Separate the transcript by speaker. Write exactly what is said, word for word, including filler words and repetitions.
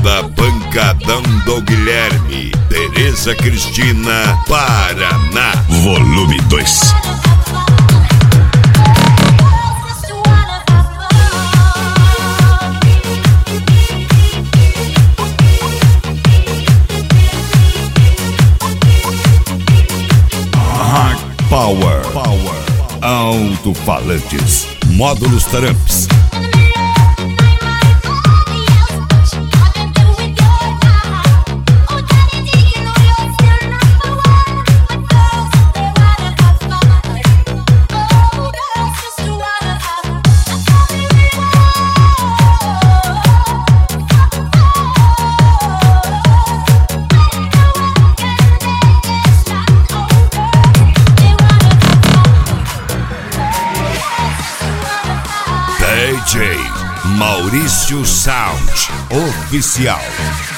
Speaker 1: Banda Pancadão do Guilherme, Tereza Cristina, Paraná. Volume dois. Power, Power, alto-falantes, módulos Tramps. D J Maurício Sound Oficial.